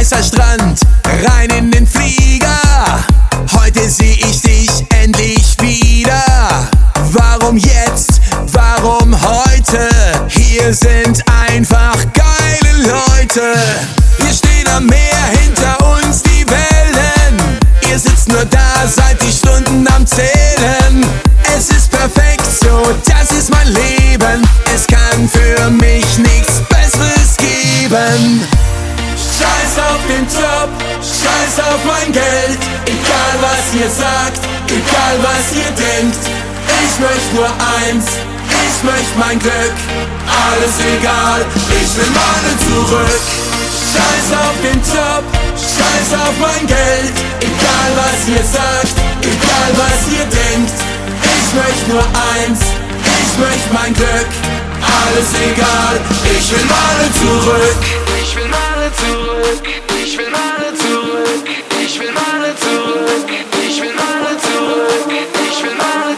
Heißer Strand, rein in den Flieger. Heute seh ich dich endlich wieder. Warum jetzt? Warum heute? Hier sind einfach geile Leute. Wir stehen am Meer, hinter uns die Wellen. Ihr sitzt nur da, seid die Stunden am Zählen. Es ist perfekt so, das ist mein Leben. Es kann für mich nichts Besseres geben. Scheiß auf den Job, scheiß auf mein Geld. Egal was ihr sagt, egal was ihr denkt. Ich möchte nur eins, ich möchte mein Glück. Alles egal, ich will meine zurück. Scheiß auf den Job, scheiß auf mein Geld. Egal was ihr sagt, egal was ihr denkt. Ich möchte nur eins, ich möchte mein Glück. Alles egal, ich will meine zurück. Ich will meine zurück, ich will meine zurück, ich will meine zurück, ich will meine zurück, ich will meine,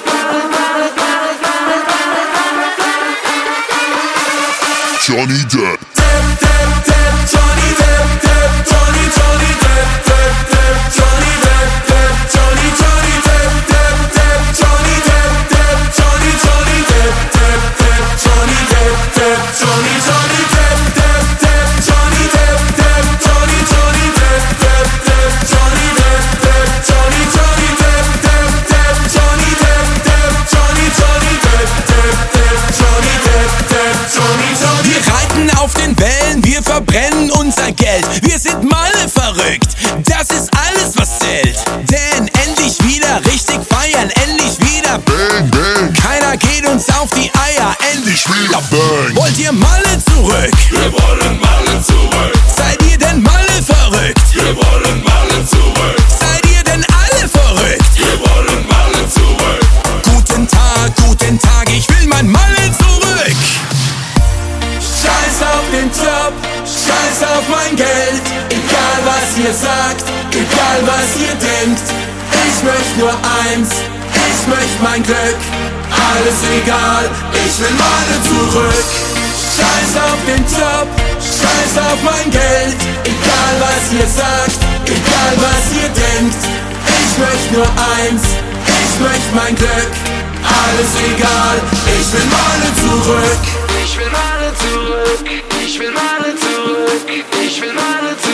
Johnny Depp. Johnny Depp, Johnny Depp, Johnny Depp, Johnny Depp, Johnny Depp, Johnny Depp, Johnny Depp, Johnny wir verbrennen unser Geld, wir sind Malle verrückt, das ist alles was zählt. Denn endlich wieder richtig feiern, endlich wieder Bang, bang. Keiner geht uns auf die Eier, endlich wieder Bang. Wollt ihr Malle zurück? Wir wollen Malle zurück. Seid ihr denn Malle verrückt? Wir wollen Malle zurück. Seid ihr denn alle verrückt? Wir wollen Malle zurück. Guten Tag, ich will mein Malle zurück. Scheiß auf den Job, scheiß auf mein Geld. Egal was ihr sagt, egal was ihr denkt. Ich möchte nur eins, ich möchte mein Glück. Alles egal, ich will meine zurück. Scheiß auf den Job, scheiß auf mein Geld. Egal was ihr sagt, egal was ihr denkt. Ich möchte nur eins, ich möchte mein Glück. Alles egal, ich will meine zurück. ich will meine zurück, ich will meine zurück, ich will meine zurück.